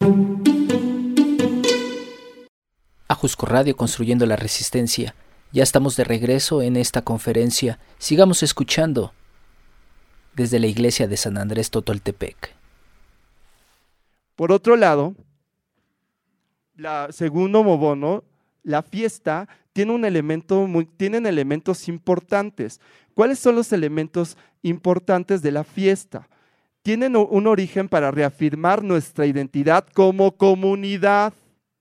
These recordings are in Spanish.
Ajusco Radio, construyendo la resistencia. Ya estamos de regreso en esta conferencia. Sigamos escuchando desde la iglesia de San Andrés Totoltepec. Por otro lado, según Omobono, la fiesta tienen elementos importantes. ¿Cuáles son los elementos importantes de la fiesta? Tienen un origen para reafirmar nuestra identidad como comunidad.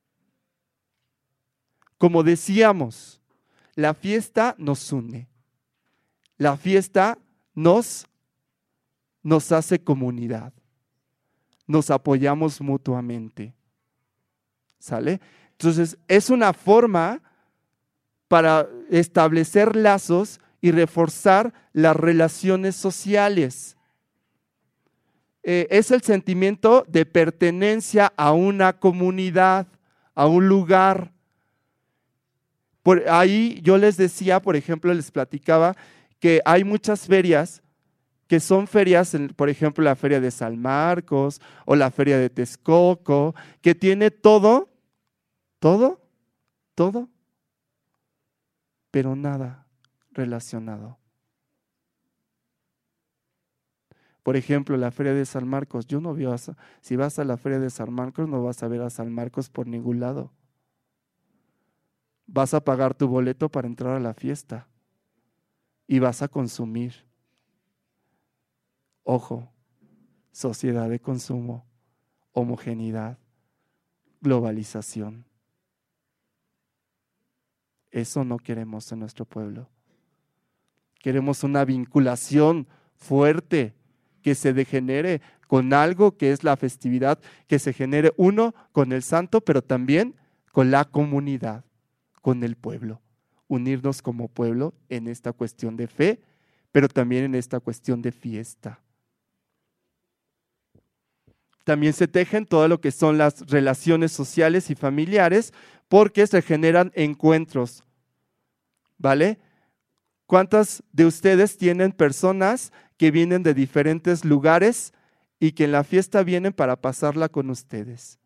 Como decíamos, la fiesta nos une. La fiesta nos hace comunidad. Nos apoyamos mutuamente. ¿Sale? Entonces, es una forma para establecer lazos y reforzar las relaciones sociales. Es el sentimiento de pertenencia a una comunidad, a un lugar. Por ahí yo les decía, por ejemplo, les platicaba que hay muchas ferias que son ferias, por ejemplo, la feria de San Marcos o la feria de Texcoco, que tiene todo, pero nada relacionado. Por ejemplo, la feria de San Marcos, si vas a la feria de San Marcos, no vas a ver a San Marcos por ningún lado. Vas a pagar tu boleto para entrar a la fiesta y vas a consumir. Ojo, sociedad de consumo, homogeneidad, globalización. Eso no queremos en nuestro pueblo. Queremos una vinculación fuerte que se degenere con algo que es la festividad, que se genere uno con el santo, pero también con la comunidad, con el pueblo. Unirnos como pueblo en esta cuestión de fe, pero también en esta cuestión de fiesta. También se tejen todo lo que son las relaciones sociales y familiares, porque se generan encuentros, ¿vale? ¿Cuántas de ustedes tienen personas que vienen de diferentes lugares y que en la fiesta vienen para pasarla con ustedes?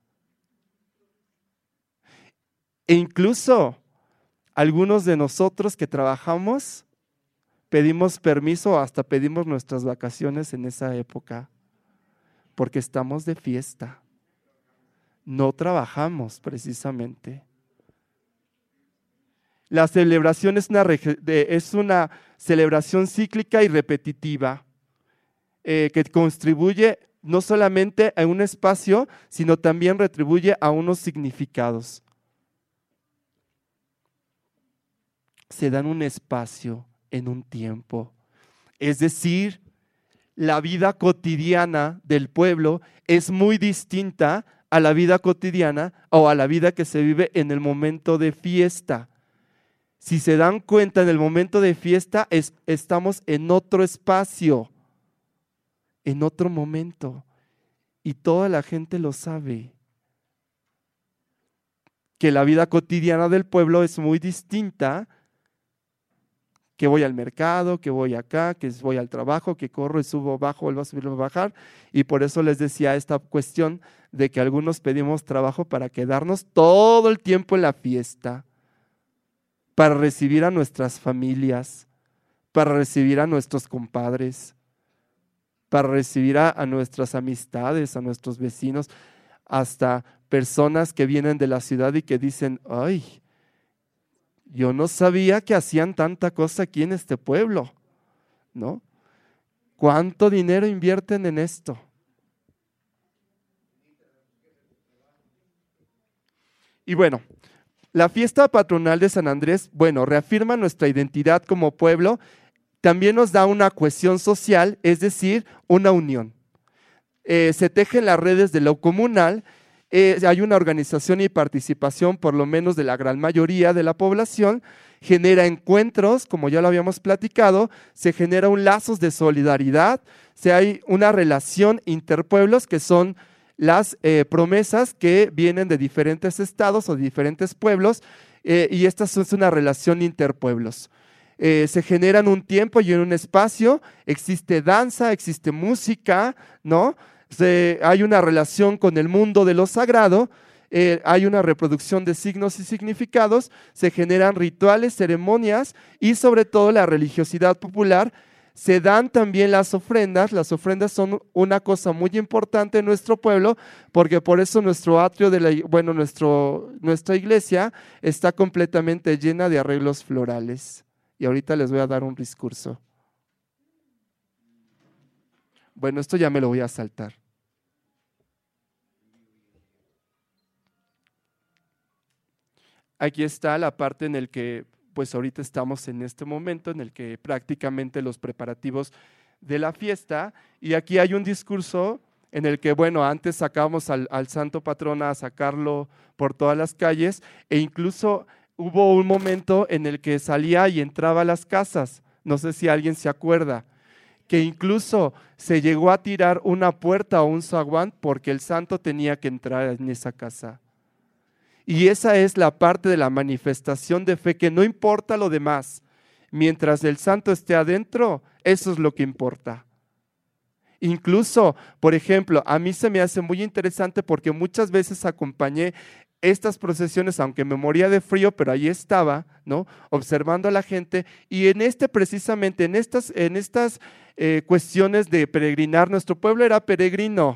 E incluso algunos de nosotros que trabajamos pedimos permiso, hasta pedimos nuestras vacaciones en esa época, porque estamos de fiesta. No trabajamos precisamente. La celebración es una celebración cíclica y repetitiva que contribuye no solamente a un espacio, sino también retribuye a unos significados. Se dan un espacio en un tiempo. Es decir, la vida cotidiana del pueblo es muy distinta a la vida cotidiana o a la vida que se vive en el momento de fiesta. Si se dan cuenta, en el momento de fiesta estamos en otro espacio, en otro momento, y toda la gente lo sabe. Que la vida cotidiana del pueblo es muy distinta, que voy al mercado, que voy acá, que voy al trabajo, que corro y subo, bajo, vuelvo a subir, vuelvo a bajar, y por eso les decía esta cuestión de que algunos pedimos trabajo para quedarnos todo el tiempo en la fiesta, para recibir a nuestras familias, para recibir a nuestros compadres, para recibir a nuestras amistades, a nuestros vecinos, hasta personas que vienen de la ciudad y que dicen, ay, yo no sabía que hacían tanta cosa aquí en este pueblo, ¿no? ¿Cuánto dinero invierten en esto? Y bueno, la fiesta patronal de San Andrés, reafirma nuestra identidad como pueblo, también nos da una cohesión social, es decir, una unión. Se tejen las redes de lo comunal, hay una organización y participación por lo menos de la gran mayoría de la población, genera encuentros, como ya lo habíamos platicado, se genera un lazos de solidaridad, hay una relación interpueblos que son las promesas que vienen de diferentes estados o de diferentes pueblos, y esta es una relación interpueblos. Se generan un tiempo y en un espacio, existe danza, existe música, ¿no? hay una relación con el mundo de lo sagrado, hay una reproducción de signos y significados, se generan rituales, ceremonias y sobre todo la religiosidad popular. Se dan también las ofrendas son una cosa muy importante en nuestro pueblo, porque por eso nuestro atrio, nuestra iglesia está completamente llena de arreglos florales. Y ahorita les voy a dar un discurso. Bueno, esto ya me lo voy a saltar. Aquí está la parte en el que, pues ahorita estamos en este momento en el que prácticamente los preparativos de la fiesta, y aquí hay un discurso en el que, bueno, antes sacábamos al santo patrón a sacarlo por todas las calles, e incluso hubo un momento en el que salía y entraba a las casas, no sé si alguien se acuerda, que incluso se llegó a tirar una puerta o un zaguán porque el santo tenía que entrar en esa casa. Y esa es la parte de la manifestación de fe, que no importa lo demás. Mientras el santo esté adentro, eso es lo que importa. Incluso, por ejemplo, a mí se me hace muy interesante porque muchas veces acompañé estas procesiones, aunque me moría de frío, pero ahí estaba, ¿no? Observando a la gente, y precisamente en estas cuestiones de peregrinar, nuestro pueblo era peregrino.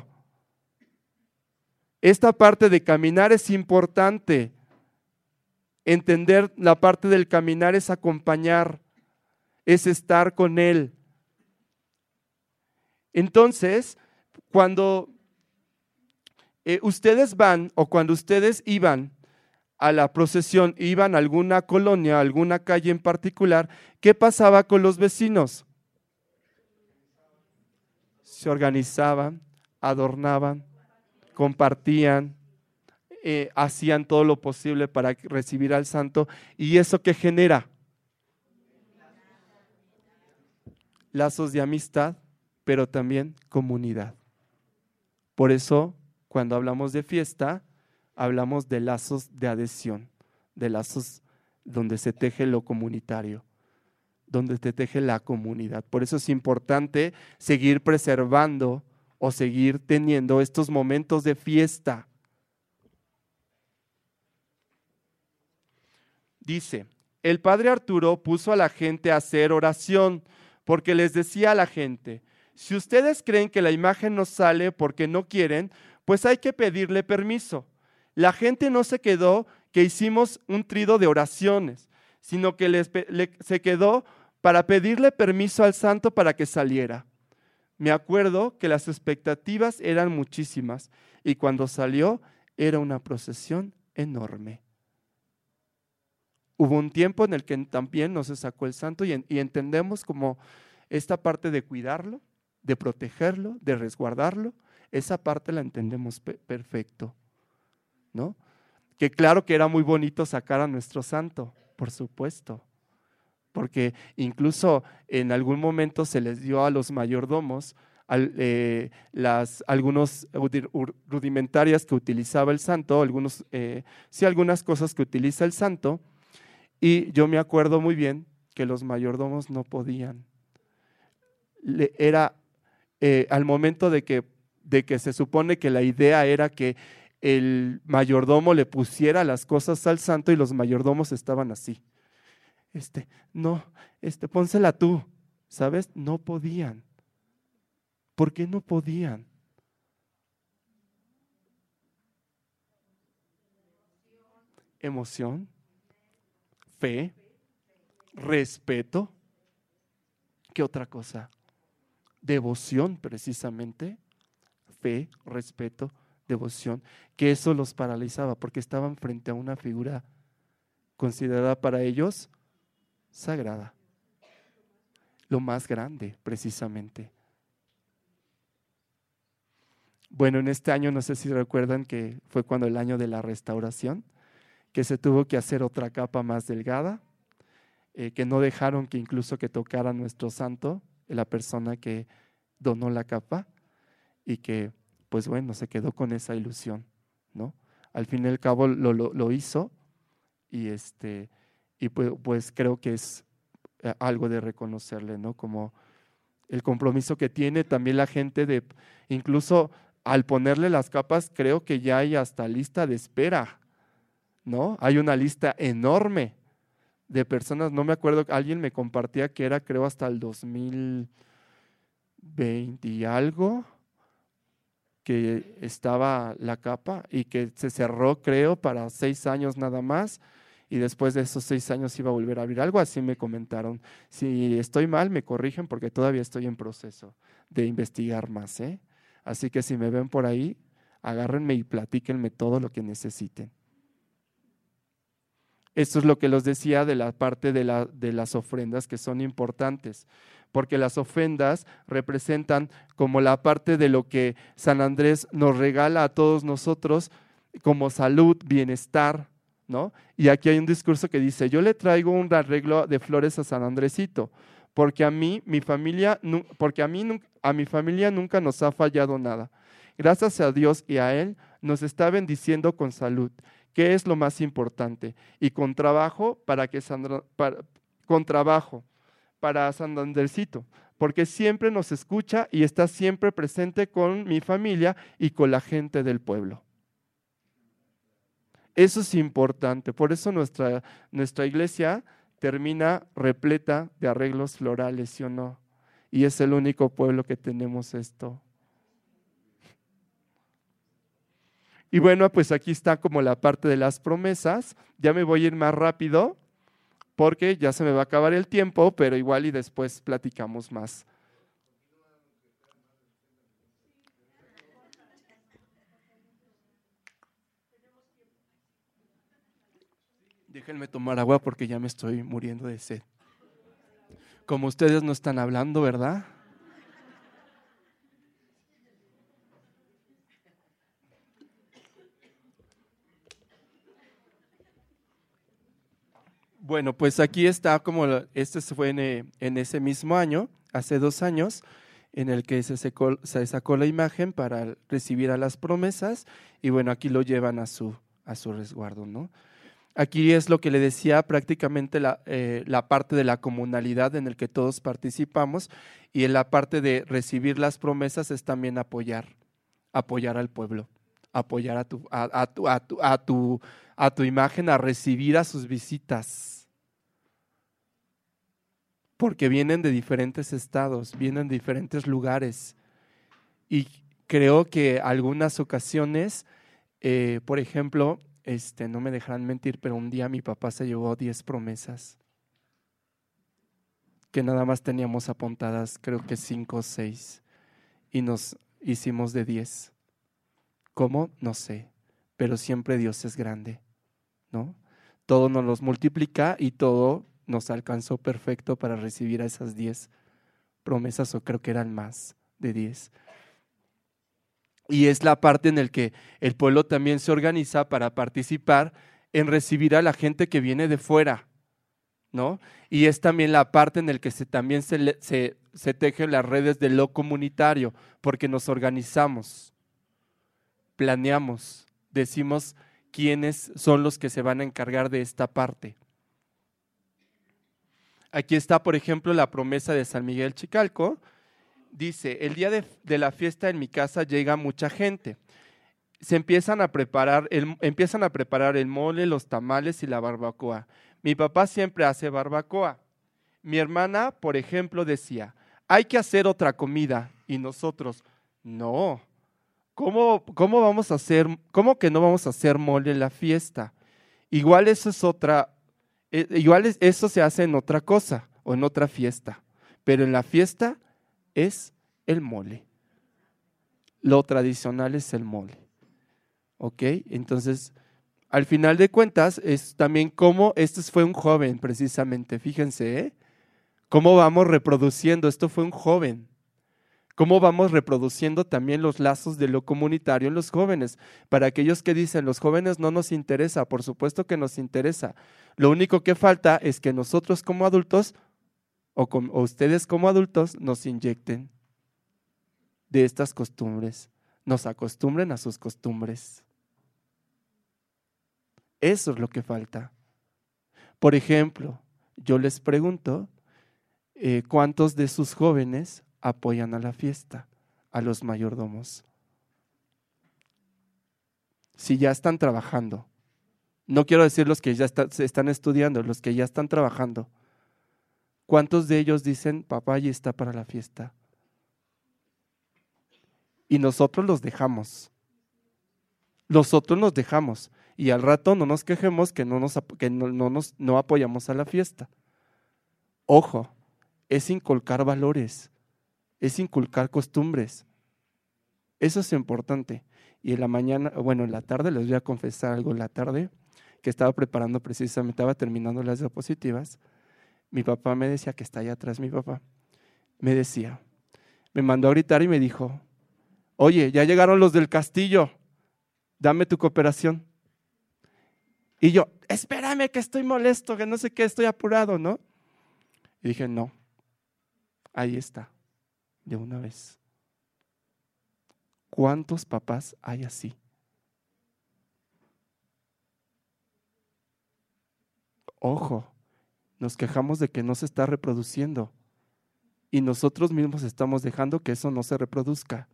Esta parte de caminar es importante. Entender la parte del caminar es acompañar, es estar con Él. Entonces, cuando ustedes van o cuando ustedes iban a la procesión, iban a alguna colonia, a alguna calle en particular, ¿qué pasaba con los vecinos? Se organizaban, adornaban, compartían, hacían todo lo posible para recibir al santo. ¿Y eso qué genera? Lazos de amistad, pero también comunidad. Por eso, cuando hablamos de fiesta, hablamos de lazos de adhesión, de lazos donde se teje lo comunitario, donde se teje la comunidad. Por eso es importante seguir preservando o seguir teniendo estos momentos de fiesta. Dice, el padre Arturo puso a la gente a hacer oración porque les decía a la gente, si ustedes creen que la imagen no sale porque no quieren, pues hay que pedirle permiso. La gente no se quedó que hicimos un trido de oraciones, sino que se quedó para pedirle permiso al santo para que saliera. Me acuerdo que las expectativas eran muchísimas y cuando salió era una procesión enorme. Hubo un tiempo en el que también no se sacó el santo y entendemos como esta parte de cuidarlo, de protegerlo, de resguardarlo, esa parte la entendemos perfecto, ¿no? Que claro que era muy bonito sacar a nuestro santo, por supuesto, porque incluso en algún momento se les dio a los mayordomos algunos rudimentarias que utilizaba el santo, algunas cosas que utiliza el santo, y yo me acuerdo muy bien que los mayordomos no podían. Al momento de que se supone que la idea era que el mayordomo le pusiera las cosas al santo y los mayordomos estaban así. Pónsela tú, ¿sabes? No podían. ¿Por qué no podían? Emoción, fe, respeto. ¿Qué otra cosa? Devoción, precisamente. Fe, respeto, devoción. Que eso los paralizaba porque estaban frente a una figura considerada para ellos sagrada. Lo más grande, precisamente. Bueno, en este año, no sé si recuerdan que fue cuando el año de la restauración, que se tuvo que hacer otra capa más delgada, que no dejaron que incluso que tocara nuestro santo, la persona que donó la capa, y que, pues bueno, se quedó con esa ilusión, ¿no? Al fin y al cabo lo hizo, y pues creo que es algo de reconocerle, ¿no? Como el compromiso que tiene también la gente de incluso al ponerle las capas, creo que ya hay hasta lista de espera, ¿no? Hay una lista enorme de personas, no me acuerdo, alguien me compartía que era, creo, hasta el 2020 y algo, que estaba la capa y que se cerró, creo, para 6 años nada más, y después de esos 6 años iba a volver a abrir. Algo así me comentaron. Si estoy mal, me corrigen porque todavía estoy en proceso de investigar más, ¿eh? Así que si me ven por ahí, agárrenme y platíquenme todo lo que necesiten. Esto es lo que les decía de la parte de las ofrendas que son importantes, porque las ofrendas representan como la parte de lo que San Andrés nos regala a todos nosotros como salud, bienestar, ¿no? Y aquí hay un discurso que dice, yo le traigo un arreglo de flores a San Andresito, porque a mí, mi familia nunca nos ha fallado nada. Gracias a Dios y a Él nos está bendiciendo con salud, que es lo más importante, y con trabajo para San Andresito, porque siempre nos escucha y está siempre presente con mi familia y con la gente del pueblo. Eso es importante, por eso nuestra iglesia termina repleta de arreglos florales, ¿sí o no? Y es el único pueblo que tenemos esto. Y bueno, pues aquí está como la parte de las promesas. Ya me voy a ir más rápido porque ya se me va a acabar el tiempo, pero igual y después platicamos más. Déjenme tomar agua porque ya me estoy muriendo de sed. Como ustedes no están hablando, ¿verdad? Bueno, pues aquí está este fue en ese mismo año, hace 2 años, en el que se sacó la imagen para recibir a las promesas y bueno, aquí lo llevan a su resguardo, ¿no? Aquí es lo que le decía, prácticamente la parte de la comunalidad en el que todos participamos, y en la parte de recibir las promesas es también apoyar al pueblo, apoyar a tu imagen a recibir a sus visitas. Porque vienen de diferentes estados, vienen de diferentes lugares. Y creo que algunas ocasiones, por ejemplo, no me dejarán mentir, pero un día mi papá se llevó 10 promesas, que nada más teníamos apuntadas, creo que 5 o 6, y nos hicimos de 10. ¿Cómo? No sé, pero siempre Dios es grande, ¿no? Todo nos los multiplica y todo nos alcanzó perfecto para recibir a esas 10 promesas, o creo que eran más de 10. Y es la parte en la que el pueblo también se organiza para participar en recibir a la gente que viene de fuera, ¿no? Y es también la parte en la que también se tejen las redes de lo comunitario, porque nos organizamos, planeamos, decimos quiénes son los que se van a encargar de esta parte. Aquí está, por ejemplo, la promesa de San Miguel Chicalco. Dice, el día de la fiesta en mi casa llega mucha gente. Empiezan a preparar el mole, los tamales y la barbacoa. Mi papá siempre hace barbacoa. Mi hermana, por ejemplo, decía, hay que hacer otra comida. Y nosotros, no. ¿Cómo que no vamos a hacer mole en la fiesta? Igual eso es otra. Eso se hace en otra cosa o en otra fiesta, pero en la fiesta es el mole. Lo tradicional es el mole. ¿Ok? Entonces, al final de cuentas, es también como fue un joven precisamente, fíjense, ¿eh? Cómo vamos reproduciendo, esto fue un joven. Cómo vamos reproduciendo también los lazos de lo comunitario en los jóvenes. Para aquellos que dicen, los jóvenes no nos interesa, por supuesto que nos interesa. Lo único que falta es que nosotros como adultos, o ustedes como adultos, nos inyecten de estas costumbres, nos acostumbren a sus costumbres. Eso es lo que falta. Por ejemplo, yo les pregunto, ¿cuántos de sus jóvenes apoyan a la fiesta, a los mayordomos? si ya están trabajando. No quiero decir los que ya están estudiando, los que ya están trabajando. ¿Cuántos de ellos dicen, papá ya está para la fiesta? Y nosotros los dejamos. Nosotros nos dejamos. Y al rato no nos quejemos que no apoyamos a la fiesta. Ojo, es inculcar valores, es inculcar costumbres. Eso es importante. Y en la mañana, bueno, en la tarde, les voy a confesar algo en la tarde, que estaba preparando precisamente, estaba terminando las diapositivas. Mi papá me decía, que está allá atrás mi papá, me decía, me mandó a gritar y me dijo, oye, ya llegaron los del castillo, dame tu cooperación. Y yo, espérame que estoy molesto, que no sé qué, estoy apurado, ¿no? Y dije, no, ahí está, de una vez. ¿Cuántos papás hay así? Ojo, nos quejamos de que no se está reproduciendo y nosotros mismos estamos dejando que eso no se reproduzca.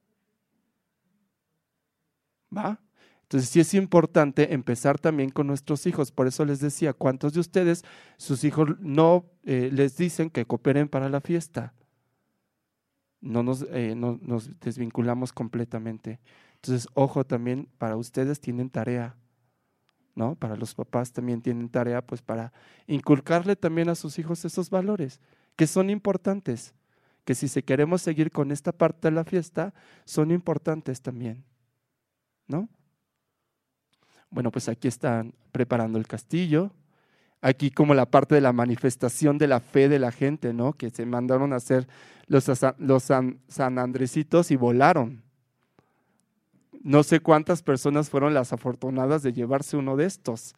¿Va? Entonces sí es importante empezar también con nuestros hijos. Por eso les decía, ¿cuántos de ustedes, sus hijos no les dicen que cooperen para la fiesta? No nos desvinculamos completamente. Entonces, ojo, también para ustedes tienen tarea, ¿no? Para los papás también tienen tarea, pues para inculcarle también a sus hijos esos valores que son importantes, que si queremos seguir con esta parte de la fiesta, son importantes también, ¿no? Bueno, pues aquí están preparando el castillo. Aquí como la parte de la manifestación de la fe de la gente, ¿no? Que se mandaron a hacer los San Andresitos y volaron. No sé cuántas personas fueron las afortunadas de llevarse uno de estos,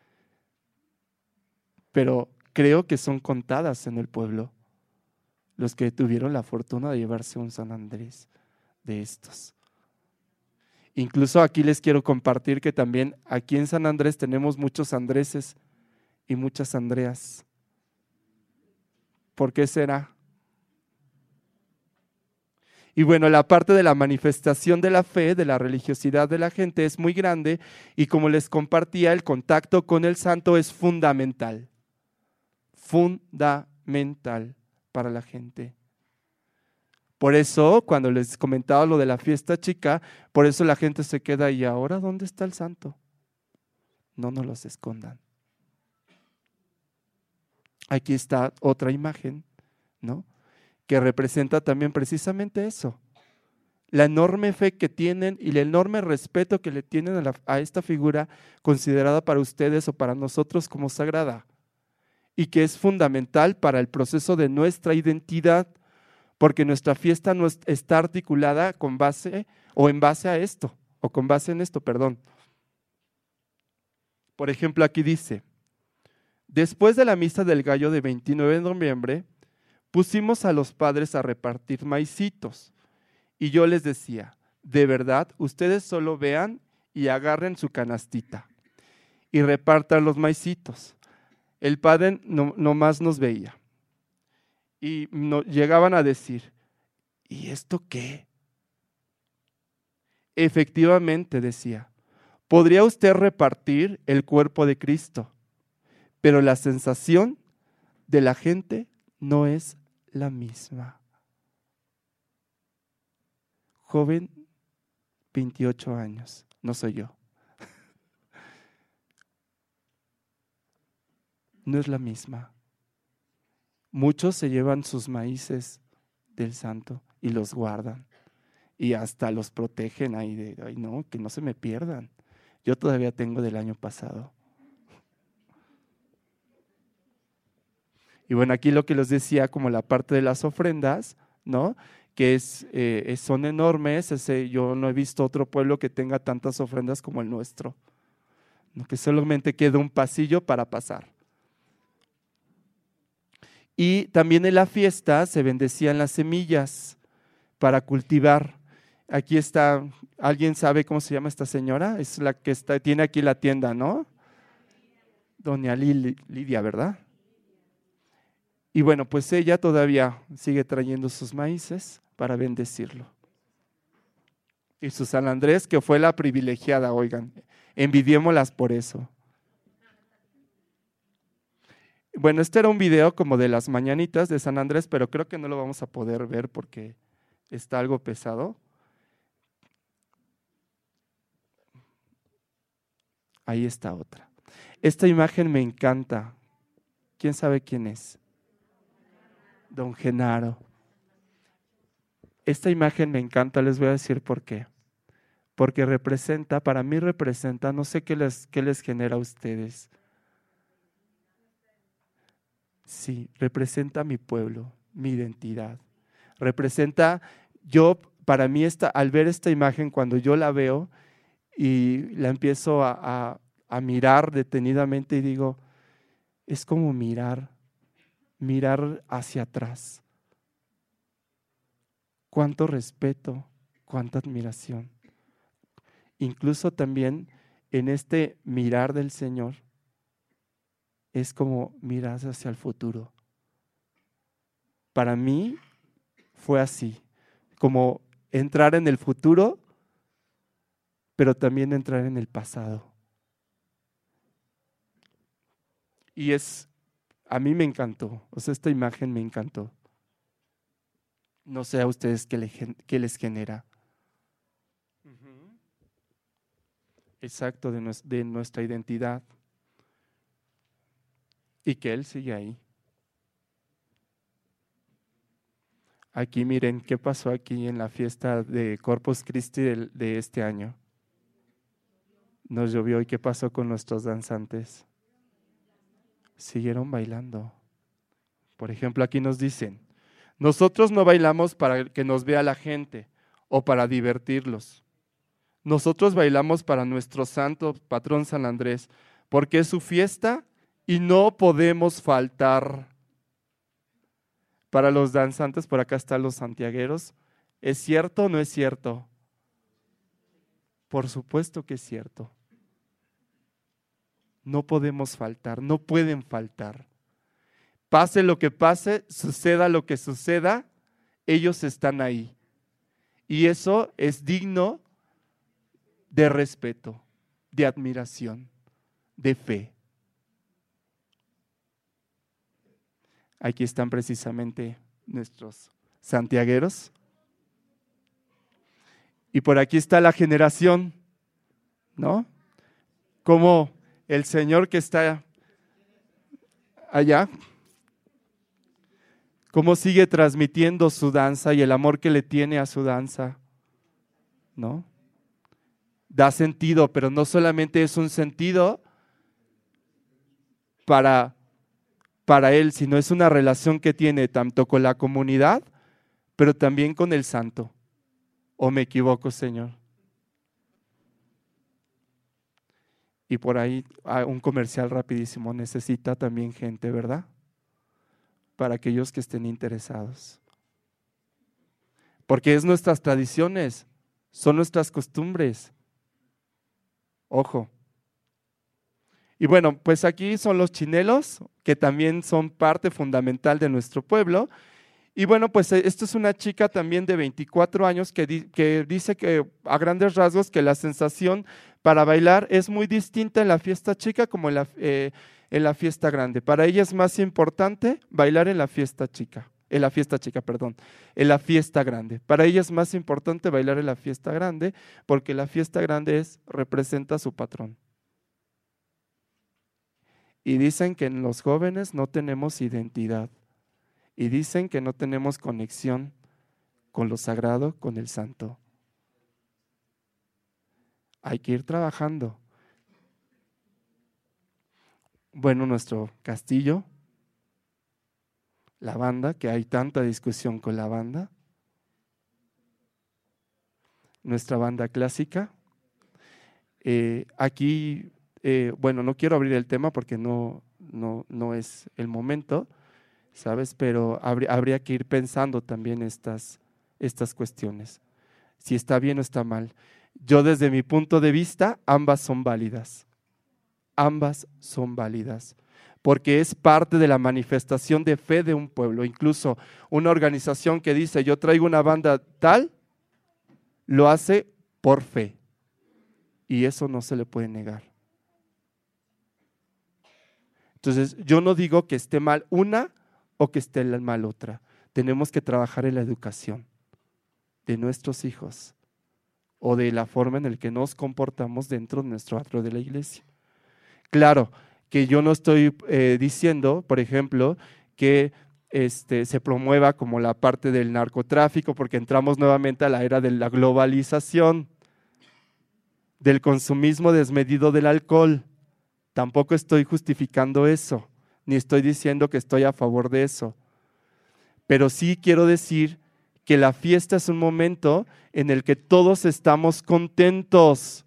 pero creo que son contadas en el pueblo los que tuvieron la fortuna de llevarse un San Andrés de estos. Incluso aquí les quiero compartir que también aquí en San Andrés tenemos muchos Andreses y muchas Andreas. ¿Por qué será? Y bueno, la parte de la manifestación de la fe, de la religiosidad de la gente es muy grande y como les compartía, el contacto con el santo es fundamental. Fundamental para la gente. Por eso, cuando les comentaba lo de la fiesta chica, por eso la gente se queda, ¿y ahora dónde está el santo? No nos los escondan. Aquí está otra imagen, ¿no? Que representa también precisamente eso. La enorme fe que tienen y el enorme respeto que le tienen a esta figura considerada para ustedes o para nosotros como sagrada y que es fundamental para el proceso de nuestra identidad, porque nuestra fiesta no está articulada con base o en base a esto, o con base en esto, perdón. Por ejemplo, aquí dice, después de la misa del gallo de 29 de noviembre, pusimos a los padres a repartir maicitos y yo les decía, de verdad, ustedes solo vean y agarren su canastita y repartan los maicitos. El padre nomás nos veía y llegaban a decir, ¿y esto qué? Efectivamente, decía, podría usted repartir el cuerpo de Cristo, pero la sensación de la gente no es la misma. Joven, 28 años, no soy yo. No es la misma. Muchos se llevan sus maíces del santo y los guardan y hasta los protegen ahí de, ay no, que no se me pierdan. Yo todavía tengo del año pasado. Y bueno, aquí lo que les decía como la parte de las ofrendas, ¿no? Que son enormes. Yo no he visto otro pueblo que tenga tantas ofrendas como el nuestro, ¿no? Que solamente queda un pasillo para pasar. Y también en la fiesta se bendecían las semillas para cultivar. Aquí está, ¿alguien sabe cómo se llama esta señora? Es la que tiene aquí la tienda, ¿no? Doña Lidia, ¿verdad? Y bueno, pues ella todavía sigue trayendo sus maíces para bendecirlo. Y su San Andrés, que fue la privilegiada, oigan, envidiémoslas por eso. Bueno, este era un video como de las mañanitas de San Andrés, pero creo que no lo vamos a poder ver porque está algo pesado. Ahí está otra. Esta imagen me encanta. ¿Quién sabe quién es? Don Genaro. Esta imagen me encanta, les voy a decir por qué. Porque representa, para mí representa, no sé qué les genera a ustedes. Sí, representa mi pueblo, mi identidad. Representa, para mí al ver esta imagen, cuando yo la veo y la empiezo a mirar detenidamente y digo, es como mirar hacia atrás. Cuánto respeto, cuánta admiración. Incluso también en este mirar del Señor, es como mirar hacia el futuro. Para mí fue así, como entrar en el futuro, pero también entrar en el pasado. Y a mí me encantó, o sea, esta imagen me encantó. No sé a ustedes qué les genera. Exacto, de nuestra identidad. Y que Él sigue ahí. Aquí miren qué pasó aquí en la fiesta de Corpus Christi de este año. Nos llovió y qué pasó con nuestros danzantes. Siguieron bailando. Por ejemplo, aquí nos dicen, nosotros no bailamos para que nos vea la gente o para divertirlos. Nosotros bailamos para nuestro santo patrón San Andrés, porque es su fiesta y no podemos faltar. Para los danzantes, por acá están los santiagueros. ¿Es cierto o no es cierto? Por supuesto que es cierto. No podemos faltar, no pueden faltar. Pase lo que pase, suceda lo que suceda, ellos están ahí. Y eso es digno de respeto, de admiración, de fe. Aquí están precisamente nuestros santiagueros. Y por aquí está la generación, ¿no? Como el Señor que está allá, cómo sigue transmitiendo su danza y el amor que le tiene a su danza, ¿no? Da sentido, pero no solamente es un sentido para él, sino es una relación que tiene tanto con la comunidad, pero también con el santo. ¿O me equivoco, Señor? Y por ahí un comercial rapidísimo, necesita también gente, ¿verdad? Para aquellos que estén interesados. Porque es nuestras tradiciones, son nuestras costumbres. Ojo. Y bueno, pues aquí son los chinelos, que también son parte fundamental de nuestro pueblo. Y bueno, pues esto es una chica también de 24 años que dice que a grandes rasgos que la sensación para bailar es muy distinta en la fiesta chica como en la fiesta grande. Para ella es más importante bailar en la fiesta grande. Para ella es más importante bailar en la fiesta grande porque la fiesta grande representa a su patrón. Y dicen que en los jóvenes no tenemos identidad. Y dicen que no tenemos conexión con lo sagrado, con el santo. Hay que ir trabajando. Bueno, nuestro castillo, la banda, que hay tanta discusión con la banda. Nuestra banda clásica. Aquí, bueno, no quiero abrir el tema porque no es el momento, ¿sabes? Pero habría que ir pensando también estas cuestiones. Si está bien o está mal. Yo desde mi punto de vista, ambas son válidas. Ambas son válidas. Porque es parte de la manifestación de fe de un pueblo. Incluso una organización que dice, yo traigo una banda tal, lo hace por fe. Y eso no se le puede negar. Entonces, yo no digo que esté mal una o que esté mal otra. Tenemos que trabajar en la educación de nuestros hijos o de la forma en la que nos comportamos dentro de nuestro atrio de la iglesia. Claro, que yo no estoy diciendo, por ejemplo, que se promueva como la parte del narcotráfico, porque entramos nuevamente a la era de la globalización, del consumismo desmedido del alcohol. Tampoco estoy justificando eso, ni estoy diciendo que estoy a favor de eso. Pero sí quiero decir que la fiesta es un momento en el que todos estamos contentos.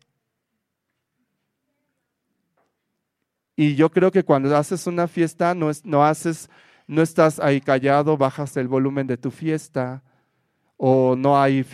Y yo creo que cuando haces una fiesta no estás ahí callado, bajas el volumen de tu fiesta, o no hay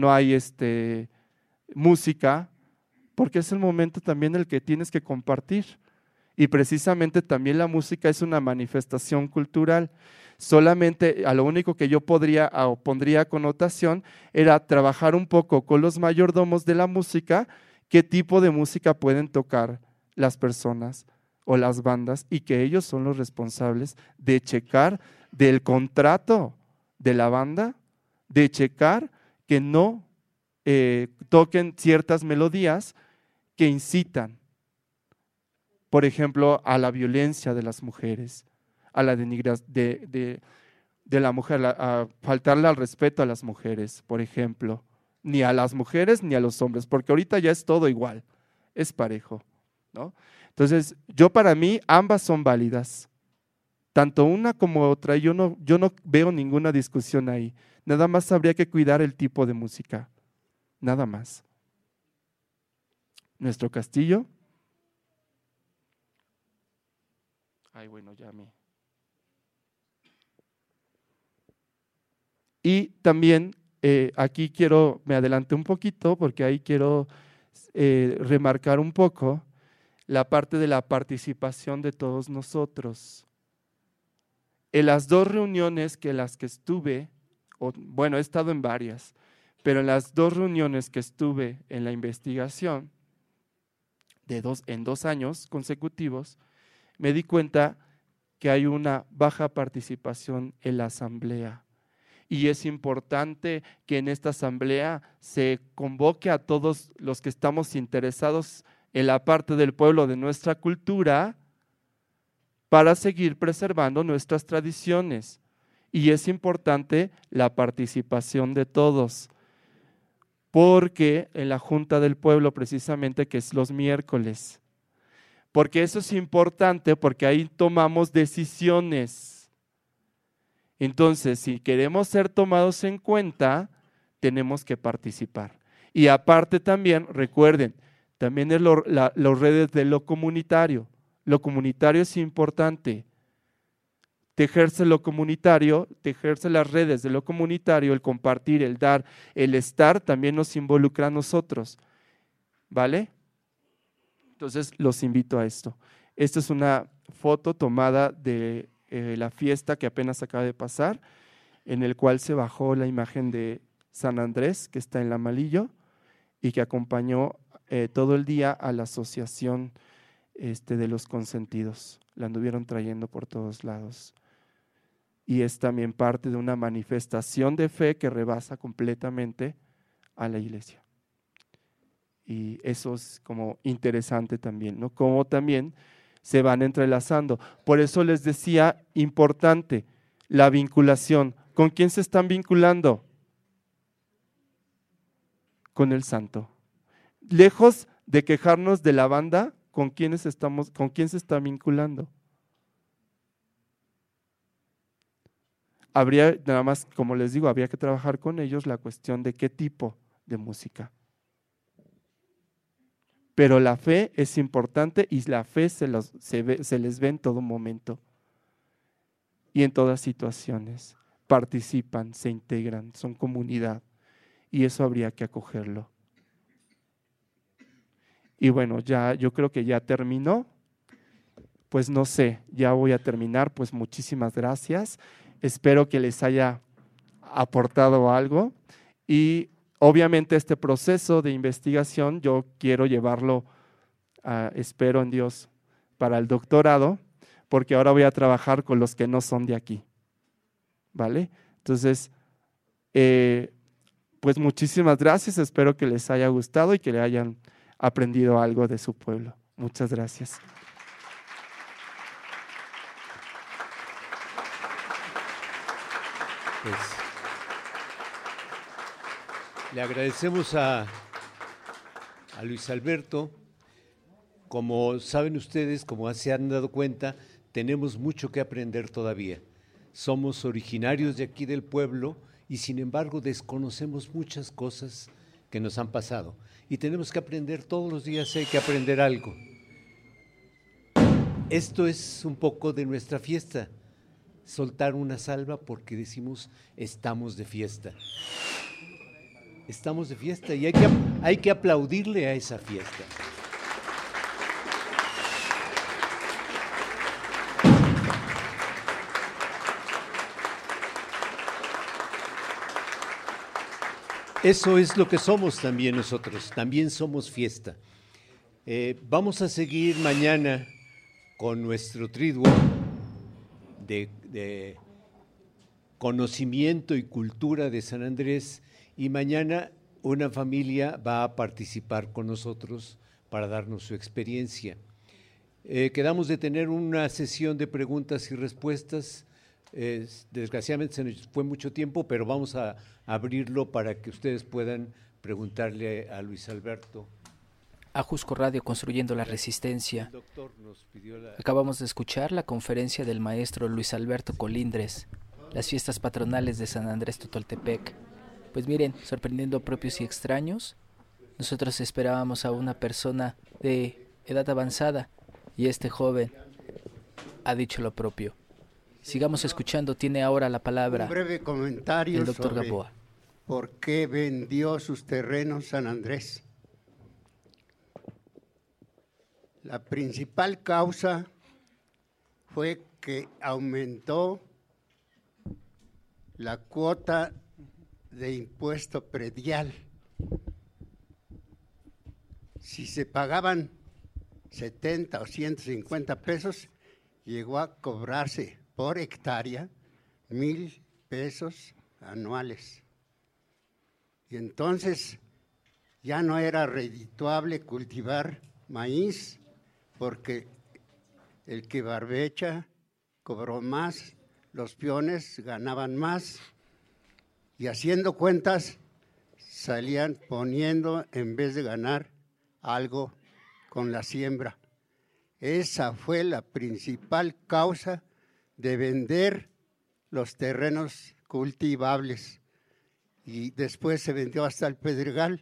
música, porque es el momento también en el que tienes que compartir. Y precisamente también la música es una manifestación cultural. Solamente a lo único que yo pondría connotación era trabajar un poco con los mayordomos de la música, qué tipo de música pueden tocar las personas o las bandas, y que ellos son los responsables de checar del contrato de la banda, de checar que no toquen ciertas melodías que incitan, por ejemplo, a la violencia de las mujeres, a la denigración de la mujer, a faltarle al respeto a las mujeres, por ejemplo, ni a las mujeres ni a los hombres, porque ahorita ya es todo igual, es parejo, ¿no? Entonces, para mí, ambas son válidas, tanto una como otra. Yo no veo ninguna discusión ahí. Nada más habría que cuidar el tipo de música, nada más. Nuestro castillo. Y también aquí me adelanté un poquito porque ahí quiero remarcar un poco la parte de la participación de todos nosotros. En las 2 reuniones las que estuve, he estado en varias, pero en las 2 reuniones que estuve en la investigación, en 2 años consecutivos, me di cuenta que hay una baja participación en la asamblea. Y es importante que en esta asamblea se convoque a todos los que estamos interesados en la parte del pueblo de nuestra cultura para seguir preservando nuestras tradiciones. Y es importante la participación de todos, porque en la Junta del Pueblo, precisamente, que es los miércoles, porque eso es importante, porque ahí tomamos decisiones. Entonces, si queremos ser tomados en cuenta, tenemos que participar. Y aparte también, recuerden, también es las redes de lo comunitario. Lo comunitario es importante. Tejerse lo comunitario, tejerse las redes de lo comunitario, el compartir, el dar, el estar, también nos involucra a nosotros. ¿Vale? Entonces, los invito a esto. Esta es una foto tomada de la fiesta que apenas acaba de pasar, en el cual se bajó la imagen de San Andrés, que está en la Malillo, y que acompañó todo el día a la asociación de los consentidos. La anduvieron trayendo por todos lados. Y es también parte de una manifestación de fe que rebasa completamente a la iglesia. Y eso es como interesante también, ¿no? Como también se van entrelazando. Por eso les decía, importante, la vinculación. ¿Con quién se están vinculando? Con el santo. Lejos de quejarnos de la banda, ¿con quién se está vinculando? Habría, nada más, como les digo, habría que trabajar con ellos la cuestión de qué tipo de música. Pero la fe es importante y la fe se les ve en todo momento y en todas situaciones. Participan, se integran, son comunidad, y eso habría que acogerlo. Y bueno, yo creo que ya terminó. Pues no sé, ya voy a terminar. Pues muchísimas gracias. Espero que les haya aportado algo y obviamente este proceso de investigación yo quiero llevarlo, espero en Dios, para el doctorado, porque ahora voy a trabajar con los que no son de aquí, ¿vale? Entonces, pues muchísimas gracias, espero que les haya gustado y que le hayan aprendido algo de su pueblo. Muchas gracias. Pues, le agradecemos a Luis Alberto. Como saben ustedes, como se han dado cuenta, tenemos mucho que aprender todavía. Somos originarios de aquí del pueblo y sin embargo desconocemos muchas cosas que nos han pasado. Y tenemos que aprender, todos los días hay que aprender algo. Esto es un poco de nuestra fiesta, soltar una salva porque decimos estamos de fiesta. Estamos de fiesta y hay que aplaudirle a esa fiesta. Eso es lo que somos también nosotros, también somos fiesta. Vamos a seguir mañana con nuestro triduo de conocimiento y cultura de San Andrés y mañana una familia va a participar con nosotros para darnos su experiencia. Quedamos de tener una sesión de preguntas y respuestas. Desgraciadamente se nos fue mucho tiempo, pero vamos a abrirlo para que ustedes puedan preguntarle a Luis Alberto. Ajusco Radio, construyendo la resistencia. Acabamos de escuchar la conferencia del maestro Luis Alberto Colindres, las fiestas patronales de San Andrés Totoltepec. Pues miren, sorprendiendo propios y extraños, nosotros esperábamos a una persona de edad avanzada y este joven ha dicho lo propio. Sigamos escuchando, tiene ahora la palabra un breve comentario el doctor sobre Gamboa. ¿Por qué vendió sus terrenos San Andrés? La principal causa fue que aumentó la cuota de impuesto predial. Si se pagaban 70 o 150 pesos, llegó a cobrarse por hectárea 1,000 pesos anuales. Y entonces ya no era redituable cultivar maíz porque el que barbecha cobró más, los peones ganaban más y haciendo cuentas salían poniendo en vez de ganar algo con la siembra. Esa fue la principal causa de vender los terrenos cultivables y después se vendió hasta el Pedregal.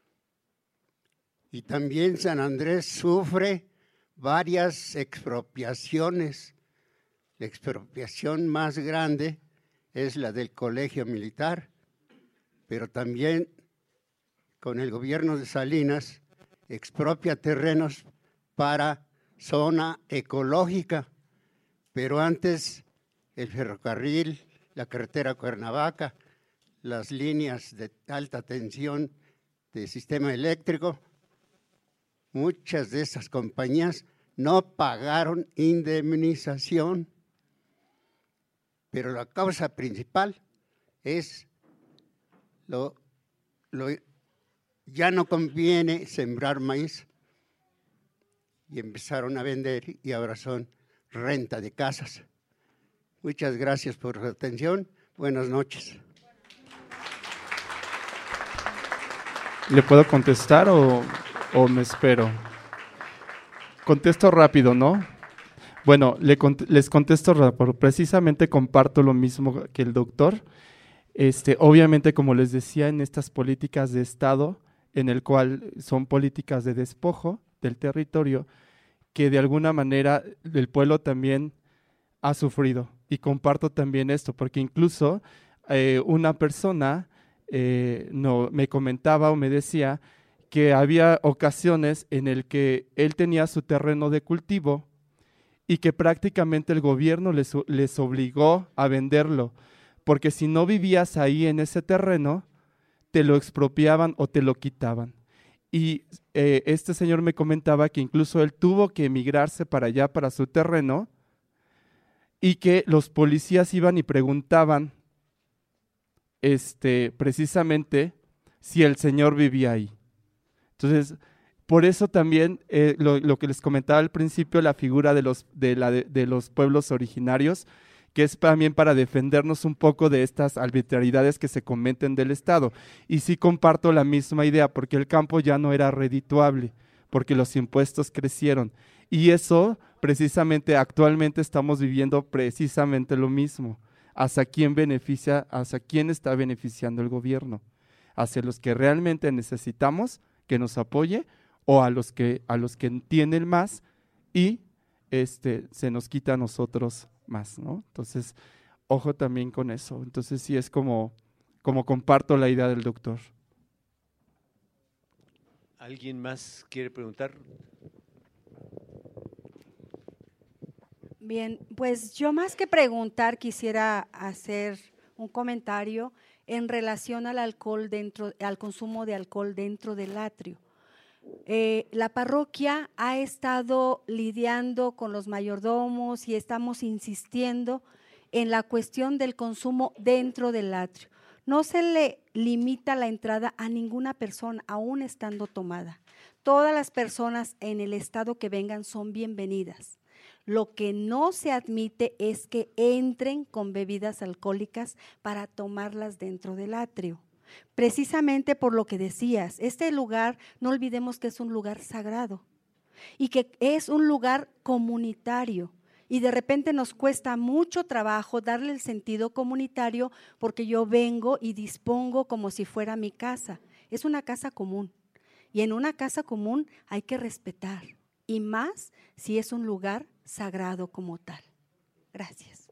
Y también San Andrés sufre varias expropiaciones. La expropiación más grande es la del Colegio Militar, pero también con el gobierno de Salinas expropia terrenos para zona ecológica, pero antes el ferrocarril, la carretera Cuernavaca, las líneas de alta tensión de sistema eléctrico, muchas de esas compañías no pagaron indemnización, pero la causa principal es ya no conviene sembrar maíz y empezaron a vender y ahora son renta de casas. Muchas gracias por su atención. Buenas noches. ¿Le puedo contestar o me espero? Contesto rápido, ¿no? Bueno, les contesto rápido. Precisamente comparto lo mismo que el doctor. Obviamente, como les decía, en estas políticas de Estado, en el cual son políticas de despojo del territorio, que de alguna manera el pueblo también ha sufrido. Y comparto también esto, porque incluso una persona me comentaba o me decía que había ocasiones en el que él tenía su terreno de cultivo y que prácticamente el gobierno les obligó a venderlo, porque si no vivías ahí en ese terreno, te lo expropiaban o te lo quitaban. Y este señor me comentaba que incluso él tuvo que emigrarse para allá, para su terreno, y que los policías iban y preguntaban precisamente si el señor vivía ahí. Entonces, por eso también lo que les comentaba al principio, la figura de los pueblos originarios, que es también para defendernos un poco de estas arbitrariedades que se cometen del Estado. Y sí comparto la misma idea, porque el campo ya no era redituable, porque los impuestos crecieron. Y eso, precisamente, actualmente estamos viviendo precisamente lo mismo. ¿Hacia quién beneficia, hacia quién está beneficiando el gobierno? ¿Hacia los que realmente necesitamos que nos apoye o a los que tienen más y se nos quita a nosotros más, ¿no? Entonces, ojo también con eso. Entonces, sí es como comparto la idea del doctor. ¿Alguien más quiere preguntar? Bien, pues yo más que preguntar quisiera hacer un comentario en relación al alcohol al consumo de alcohol dentro del atrio. La parroquia ha estado lidiando con los mayordomos y estamos insistiendo en la cuestión del consumo dentro del atrio. No se le limita la entrada a ninguna persona, aún estando tomada. Todas las personas en el estado que vengan son bienvenidas. Lo que no se admite es que entren con bebidas alcohólicas para tomarlas dentro del atrio. Precisamente por lo que decías, este lugar, no olvidemos que es un lugar sagrado y que es un lugar comunitario. Y de repente nos cuesta mucho trabajo darle el sentido comunitario porque yo vengo y dispongo como si fuera mi casa. Es una casa común y en una casa común hay que respetar y más si es un lugar sagrado como tal. Gracias.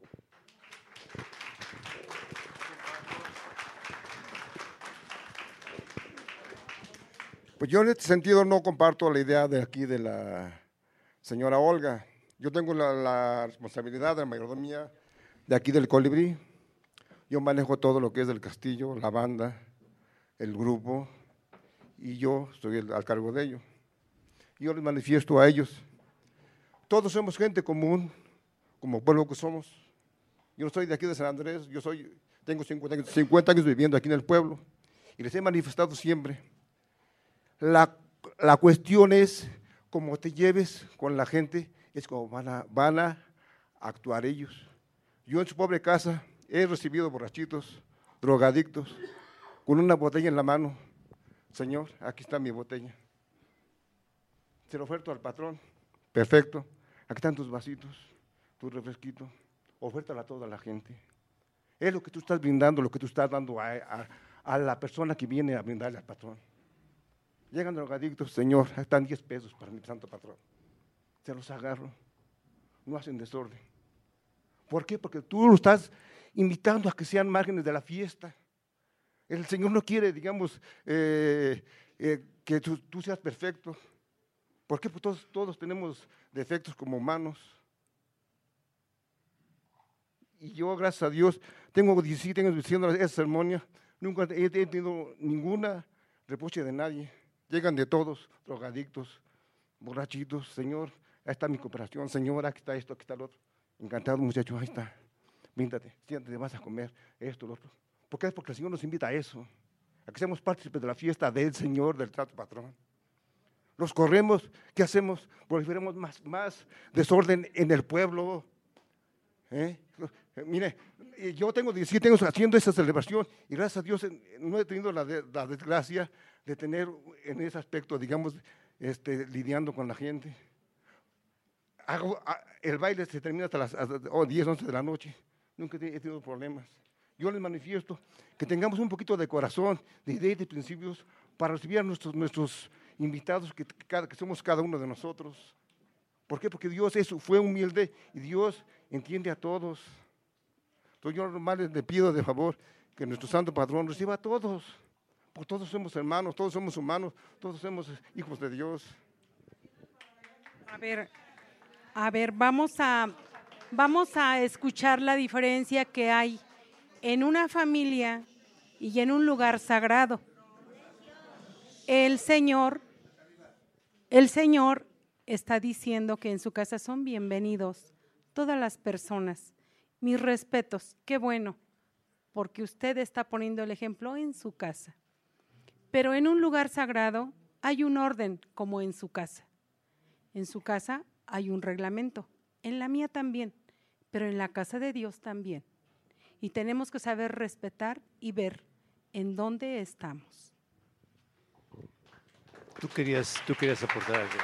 Pues yo en este sentido no comparto la idea de aquí de la señora Olga. Yo tengo la responsabilidad de la mayordomía de aquí del Colibrí. Yo manejo todo lo que es del castillo, la banda, el grupo, y yo estoy al cargo de ello. Yo les manifiesto a ellos. Todos somos gente común, como pueblo que somos. Yo no soy de aquí de San Andrés, tengo 50 años viviendo aquí en el pueblo y les he manifestado siempre. La cuestión es cómo te lleves con la gente, es como van a actuar ellos. Yo en su pobre casa he recibido borrachitos, drogadictos, con una botella en la mano. Señor, aquí está mi botella. Se lo oferto al patrón. Perfecto. Aquí están tus vasitos, tu refresquito. Ofértala a toda la gente. Es lo que tú estás brindando, lo que tú estás dando a la persona que viene a brindarle al patrón. Llegan drogadictos, señor, están 10 pesos para mi santo patrón. Se los agarro. No hacen desorden. ¿Por qué? Porque tú lo estás invitando a que sean márgenes de la fiesta. El Señor no quiere, digamos, que tú seas perfecto. ¿Por qué? Pues todos tenemos defectos como humanos. Y yo, gracias a Dios, tengo 17 años diciendo esa ceremonia, nunca he tenido ninguna reproche de nadie. Llegan de todos, drogadictos, borrachitos. Señor, ahí está mi cooperación. Señor, aquí está esto, aquí está lo otro. Encantado, muchacho, ahí está. Víntate, siéntate, vas a comer esto, lo otro. ¿Por qué? Porque el Señor nos invita a eso, a que seamos partícipes de la fiesta del Señor, del trato patrón. Los corremos, ¿qué hacemos? Volveremos más desorden en el pueblo. Mire, yo tengo 17 años haciendo esa celebración y gracias a Dios no he tenido la desgracia de tener en ese aspecto, digamos, lidiando con la gente. El baile se termina hasta las 10, 11 de la noche. Nunca he tenido problemas. Yo les manifiesto que tengamos un poquito de corazón, de ideas, de principios, para recibir a nuestros invitados, que somos cada uno de nosotros. ¿Por qué? Porque Dios fue humilde y Dios entiende a todos. Entonces yo nomás le pido de favor que nuestro santo patrón reciba a todos, porque todos somos hermanos, todos somos humanos, todos somos hijos de Dios. A ver, vamos a escuchar la diferencia que hay en una familia y en un lugar sagrado. El Señor está diciendo que en su casa son bienvenidos todas las personas. Mis respetos, qué bueno, porque usted está poniendo el ejemplo en su casa. Pero en un lugar sagrado hay un orden como en su casa. En su casa hay un reglamento, en la mía también, pero en la casa de Dios también. Y tenemos que saber respetar y ver en dónde estamos. Tú querías aportar algo.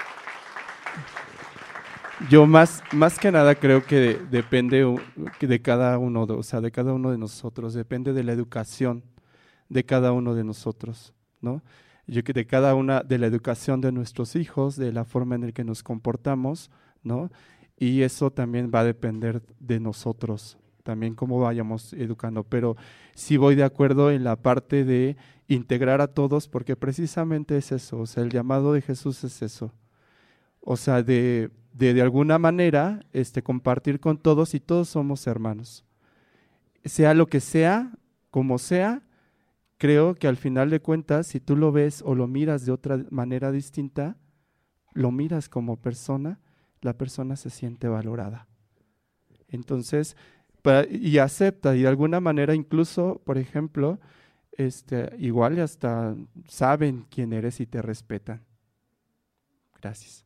Yo más que nada creo que depende de cada uno, o sea, de cada uno de nosotros, depende de la educación de cada uno de nosotros, ¿no? Yo que de cada una, de la educación de nuestros hijos, de la forma en la que nos comportamos, ¿no? Y eso también va a depender de nosotros, también cómo vayamos educando. Pero sí voy de acuerdo en la parte de integrar a todos, porque precisamente es eso, o sea, el llamado de Jesús es eso. O sea, de alguna manera compartir con todos, y todos somos hermanos. Sea lo que sea, como sea, creo que al final de cuentas, si tú lo ves o lo miras de otra manera distinta, lo miras como persona, la persona se siente valorada. Entonces, y acepta, y de alguna manera incluso, por ejemplo, igual hasta saben quién eres y te respetan. Gracias.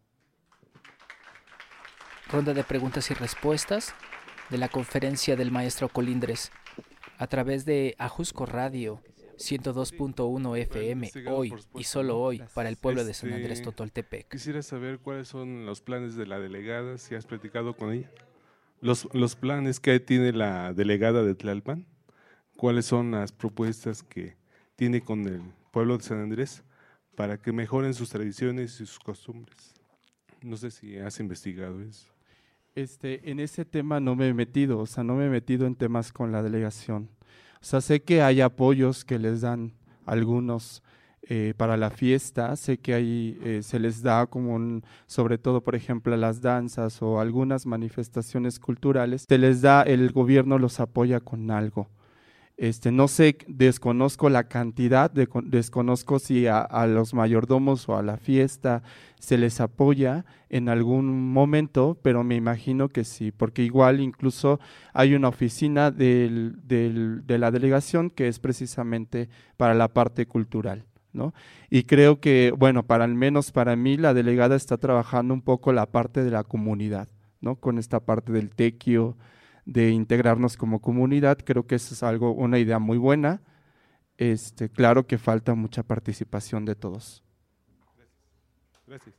Ronda de preguntas y respuestas de la conferencia del maestro Colindres a través de Ajusco Radio 102.1 FM, hoy y solo hoy, para el pueblo de San Andrés Totoltepec. Quisiera saber cuáles son los planes de la delegada, si has platicado con ella. Los planes que tiene la delegada de Tlalpan, cuáles son las propuestas que tiene con el pueblo de San Andrés para que mejoren sus tradiciones y sus costumbres. No sé si has investigado eso. En ese tema no me he metido, o sea, no me he metido en temas con la delegación. O sea, sé que hay apoyos que les dan algunos para la fiesta, sé que hay, se les da como sobre todo, por ejemplo, a las danzas o algunas manifestaciones culturales, se les da, el gobierno los apoya con algo. No sé, desconozco la cantidad, desconozco si a los mayordomos o a la fiesta se les apoya en algún momento, pero me imagino que sí, porque igual incluso hay una oficina de la delegación que es precisamente para la parte cultural, ¿no? Y creo que, bueno, al menos para mí, la delegada está trabajando un poco la parte de la comunidad, ¿no? Con esta parte del tequio, de integrarnos como comunidad. Creo que eso es una idea muy buena. Claro que falta mucha participación de todos. Gracias.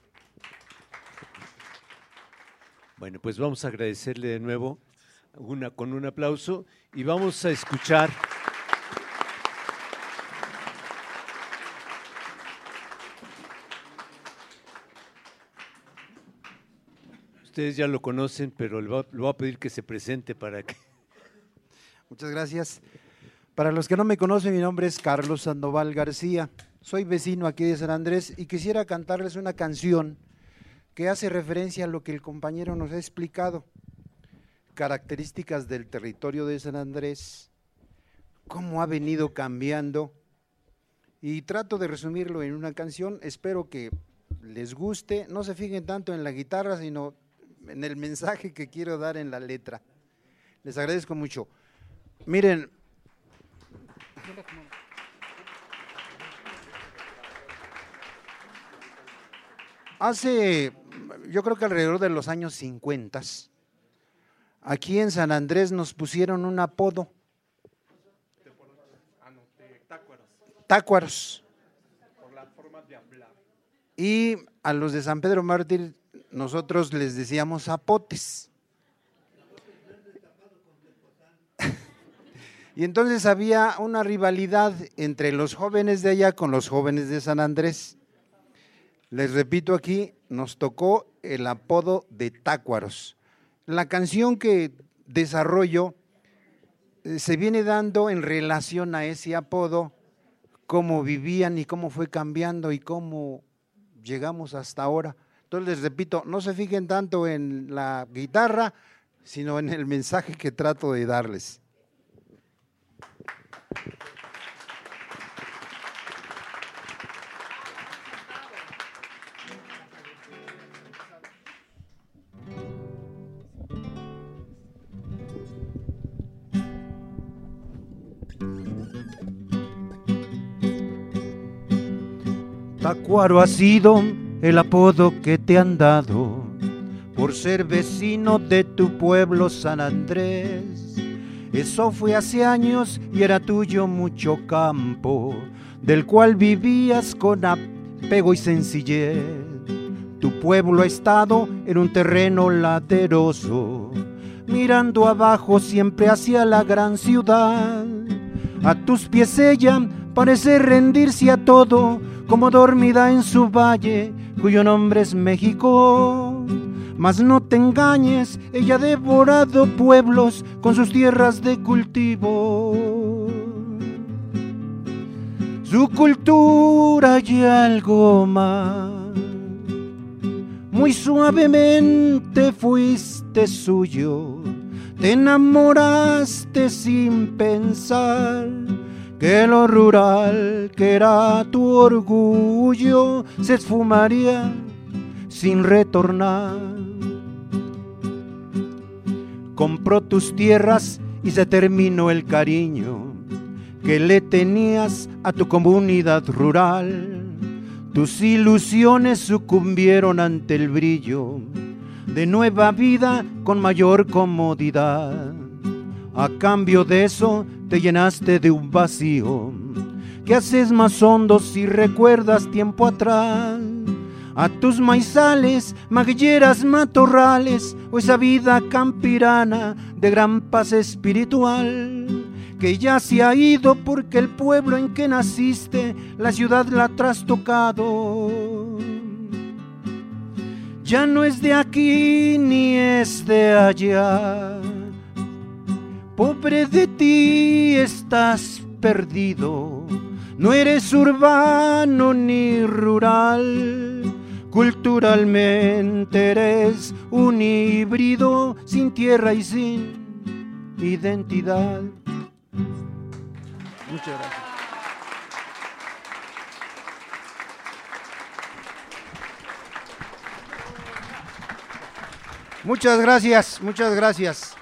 Bueno, pues vamos a agradecerle de nuevo con un aplauso y vamos a escuchar ustedes ya lo conocen, pero le voy a pedir que se presente para que… Muchas gracias. Para los que no me conocen, mi nombre es Carlos Sandoval García. Soy vecino aquí de San Andrés y quisiera cantarles una canción que hace referencia a lo que el compañero nos ha explicado. Características del territorio de San Andrés, cómo ha venido cambiando. Y trato de resumirlo en una canción, espero que les guste. No se fijen tanto en la guitarra, sino en el mensaje que quiero dar en la letra. Les agradezco mucho. Miren, yo creo que alrededor de los años 50, aquí en San Andrés nos pusieron un apodo. Tácuaros. Por la forma de hablar. Y a los de San Pedro Mártir nosotros les decíamos zapotes. Y entonces había una rivalidad entre los jóvenes de allá con los jóvenes de San Andrés. Les repito aquí, nos tocó el apodo de tácuaros. La canción que desarrollo se viene dando en relación a ese apodo, cómo vivían y cómo fue cambiando y cómo llegamos hasta ahora. Entonces les repito, no se fijen tanto en la guitarra, sino en el mensaje que trato de darles. Tacuaro ha sido el apodo que te han dado por ser vecino de tu pueblo San Andrés. Eso fue hace años y era tuyo mucho campo, del cual vivías con apego y sencillez. Tu pueblo ha estado en un terreno laderoso, mirando abajo siempre hacia la gran ciudad. A tus pies ella parece rendirse a todo, como dormida en su valle, cuyo nombre es México. Mas no te engañes, ella ha devorado pueblos con sus tierras de cultivo. Su cultura y algo más. Muy suavemente fuiste suyo, te enamoraste sin pensar que lo rural, que era tu orgullo, se esfumaría sin retornar. Compró tus tierras y se terminó el cariño que le tenías a tu comunidad rural. Tus ilusiones sucumbieron ante el brillo de nueva vida con mayor comodidad. A cambio de eso te llenaste de un vacío que haces más hondo si recuerdas tiempo atrás. A tus maizales, maguilleras, matorrales, o esa vida campirana de gran paz espiritual, que ya se ha ido porque el pueblo en que naciste, la ciudad la ha trastocado. Ya no es de aquí ni es de allá. Pobre de ti, estás perdido. No eres urbano ni rural. Culturalmente eres un híbrido sin tierra y sin identidad. Muchas gracias. Muchas gracias, muchas gracias.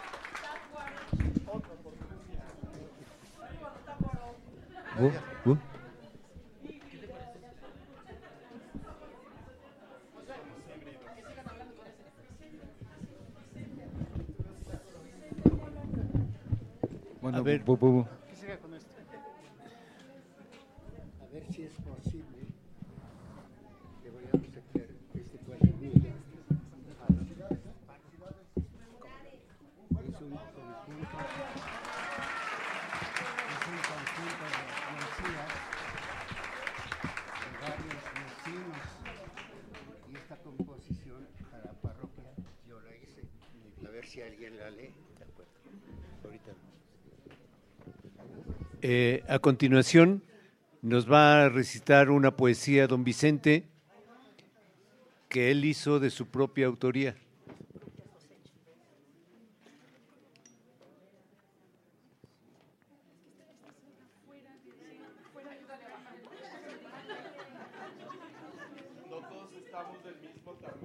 Bueno, a ver, A ver si es posible que vayamos a hacer este cuadernillo. Es un conjunto de poesías de varios vecinos, y esta composición para la parroquia yo la hice. A ver si alguien la lee. De acuerdo. Ahorita. A continuación nos va a recitar una poesía don Vicente que él hizo de su propia autoría. Todos estamos del mismo tamaño.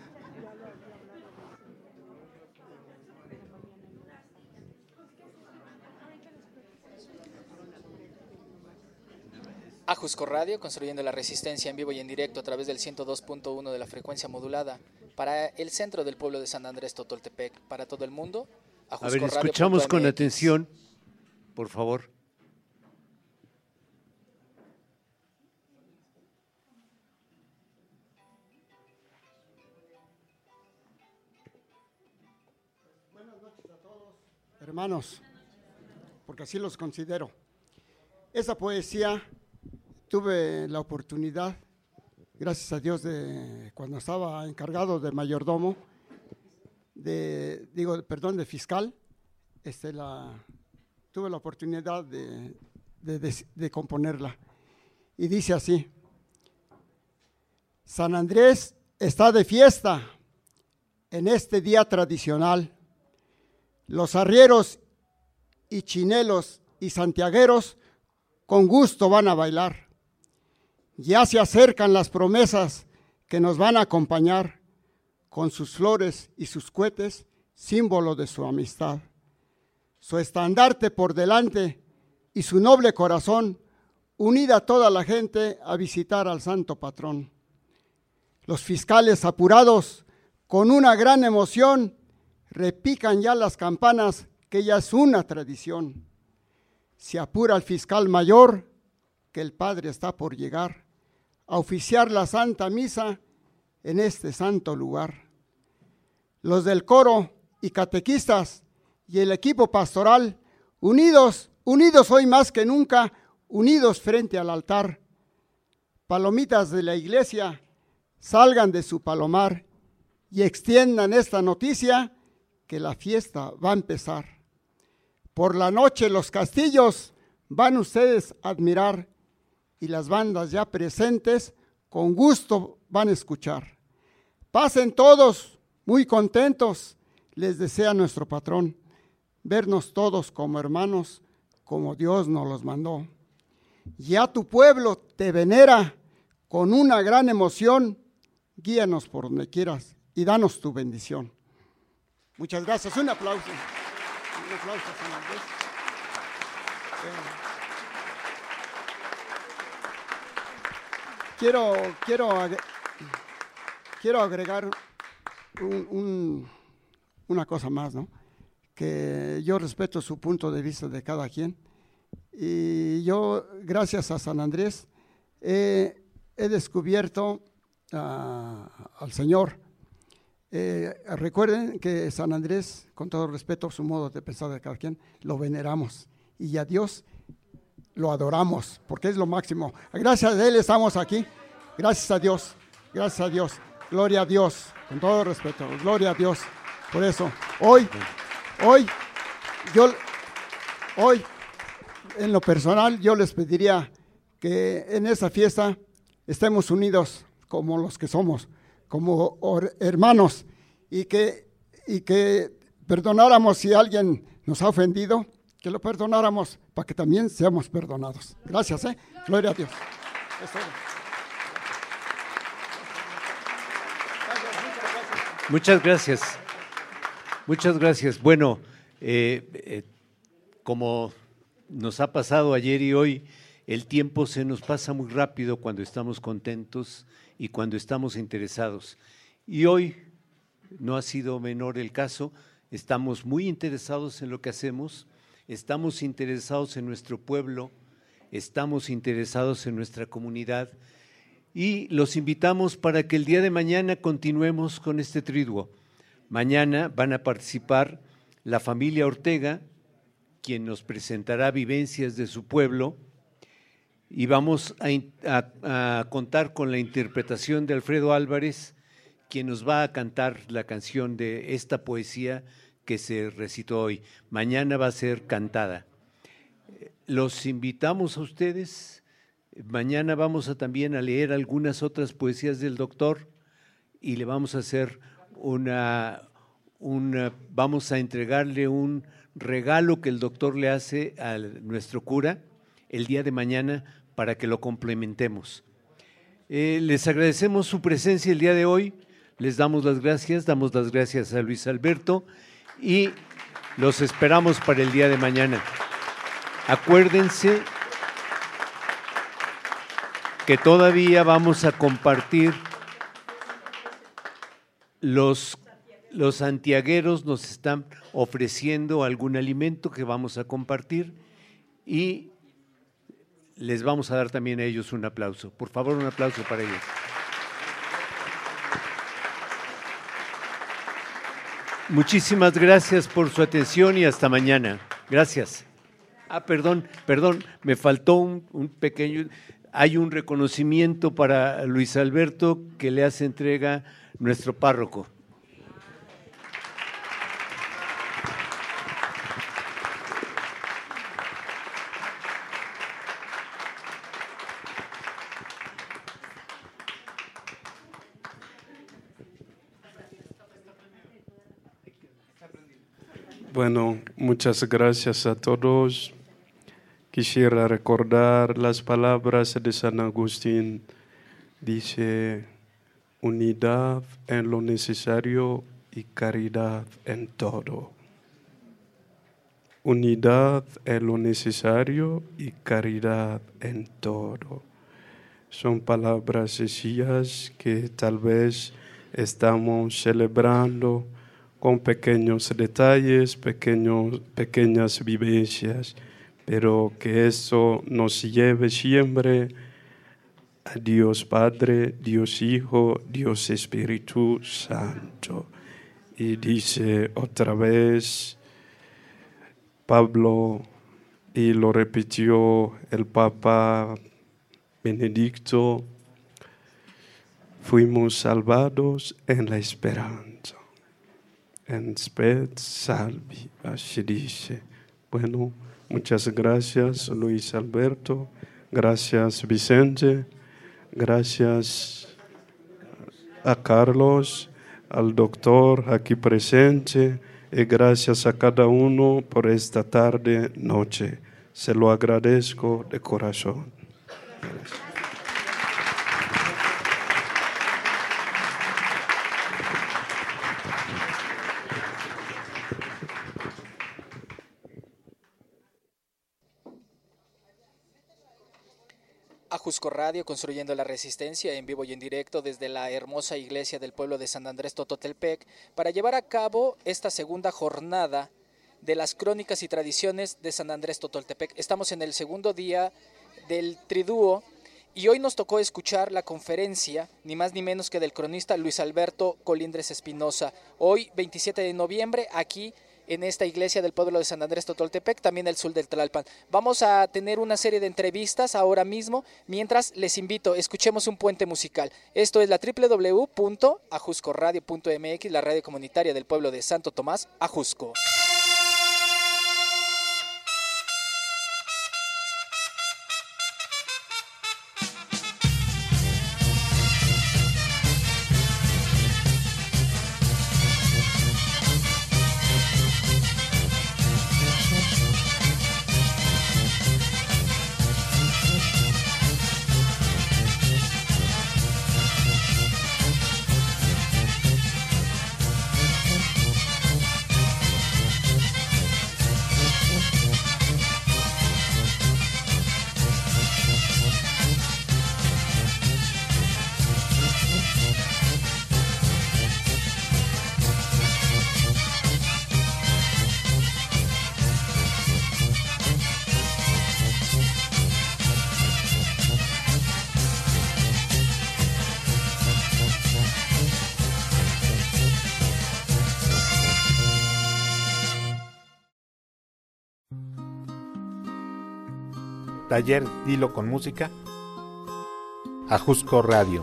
Ajusco Radio, construyendo la resistencia en vivo y en directo a través del 102.1 de la frecuencia modulada para el centro del pueblo de San Andrés Totoltepec, para todo el mundo. A ver, escuchamos con atención, por favor. Buenas noches a todos, hermanos, porque así los considero. Esa poesía tuve la oportunidad, gracias a Dios, de cuando estaba encargado de mayordomo, de fiscal, tuve la oportunidad de componerla. Y dice así: San Andrés está de fiesta en este día tradicional. Los arrieros y chinelos y santiagueros con gusto van a bailar. Ya se acercan las promesas que nos van a acompañar con sus flores y sus cohetes, símbolo de su amistad. Su estandarte por delante y su noble corazón, unida toda la gente a visitar al santo patrón. Los fiscales apurados, con una gran emoción, repican ya las campanas, que ya es una tradición. Se apura el fiscal mayor, que el Padre está por llegar a oficiar la Santa Misa en este santo lugar. Los del coro y catequistas y el equipo pastoral, unidos hoy más que nunca, unidos frente al altar. Palomitas de la iglesia, salgan de su palomar y extiendan esta noticia que la fiesta va a empezar. Por la noche los castillos van ustedes a admirar y las bandas ya presentes con gusto van a escuchar. Pasen todos muy contentos, les desea nuestro patrón, vernos todos como hermanos, como Dios nos los mandó. Ya tu pueblo te venera con una gran emoción, guíanos por donde quieras y danos tu bendición. Muchas gracias, un aplauso. Un aplauso, San Andrés. Quiero agregar una cosa más, ¿no? Que yo respeto su punto de vista de cada quien y yo, gracias a San Andrés, he descubierto al Señor. Recuerden que San Andrés, con todo respeto, su modo de pensar de cada quien, lo veneramos y a Dios lo adoramos, porque es lo máximo. Gracias a Él estamos aquí. Gracias a Dios. Gracias a Dios. Gloria a Dios. Con todo respeto. Gloria a Dios. Por eso, hoy, en lo personal, yo les pediría que en esa fiesta estemos unidos como los que somos, como hermanos, y que perdonáramos si alguien nos ha ofendido, que lo perdonáramos para que también seamos perdonados. Gracias, Gloria a Dios. Muchas gracias. Muchas gracias. Bueno, como nos ha pasado ayer y hoy, el tiempo se nos pasa muy rápido cuando estamos contentos y cuando estamos interesados. Y hoy no ha sido menor el caso, estamos muy interesados en lo que hacemos, estamos interesados en nuestro pueblo, estamos interesados en nuestra comunidad y los invitamos para que el día de mañana continuemos con este triduo. Mañana van a participar la familia Ortega, quien nos presentará vivencias de su pueblo, y vamos a contar con la interpretación de Alfredo Álvarez, quien nos va a cantar la canción de esta poesía que se recitó hoy. Mañana va a ser cantada. Los invitamos a ustedes. Mañana vamos también a leer algunas otras poesías del doctor y le vamos a hacer vamos a entregarle un regalo que el doctor le hace a nuestro cura el día de mañana para que lo complementemos. Les agradecemos su presencia el día de hoy, les damos las gracias a Luis Alberto y los esperamos para el día de mañana. Acuérdense que todavía vamos a compartir los santiagueros nos están ofreciendo algún alimento que vamos a compartir y les vamos a dar también a ellos un aplauso. Por favor, un aplauso para ellos. Muchísimas gracias por su atención y hasta mañana. Gracias. Perdón, me faltó un pequeño… Hay un reconocimiento para Luis Alberto que le hace entrega nuestro párroco. Bueno, muchas gracias a todos. Quisiera recordar las palabras de San Agustín. Dice, unidad en lo necesario y caridad en todo. unidad en lo necesario y caridad en todo. Son palabras sencillas que tal vez estamos celebrando con pequeños detalles, pequeñas vivencias, pero que eso nos lleve siempre a Dios Padre, Dios Hijo, Dios Espíritu Santo. Y dice otra vez Pablo, y lo repitió el Papa Benedicto, fuimos salvados en la esperanza. En spet salvi, así dice. Bueno, muchas gracias Luis Alberto, gracias Vicente, gracias a Carlos, al doctor aquí presente, y gracias a cada uno por esta tarde, noche. Se lo agradezco de corazón. Gracias. Ajusco Radio, construyendo la resistencia, en vivo y en directo desde la hermosa iglesia del pueblo de San Andrés Tototelpec, para llevar a cabo esta segunda jornada de las crónicas y tradiciones de San Andrés Tototelpec. Estamos en el segundo día del Triduo y hoy nos tocó escuchar la conferencia, ni más ni menos que del cronista Luis Alberto Colindres Espinosa. Hoy, 27 de noviembre, aquí en esta iglesia del pueblo de San Andrés Tototelpec, también el sur del Tlalpan. Vamos a tener una serie de entrevistas ahora mismo, mientras les invito, escuchemos un puente musical. Esto es la www.ajuscoradio.mx, la radio comunitaria del pueblo de Santo Tomás, Ajusco. Taller Dilo con Música, Ajusco Radio.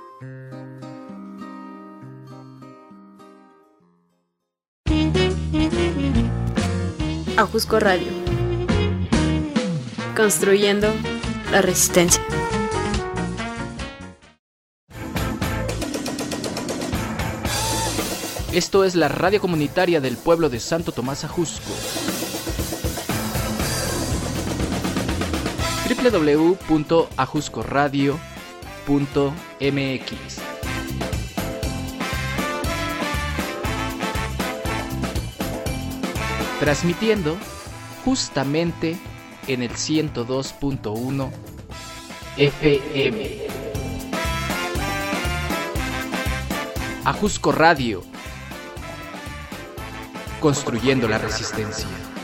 Ajusco Radio, construyendo la resistencia. Esto es la radio comunitaria del pueblo de Santo Tomás, Ajusco. www.ajuscoradio.mx. Transmitiendo justamente en el 102.1 FM. Ajusco Radio, construyendo la resistencia.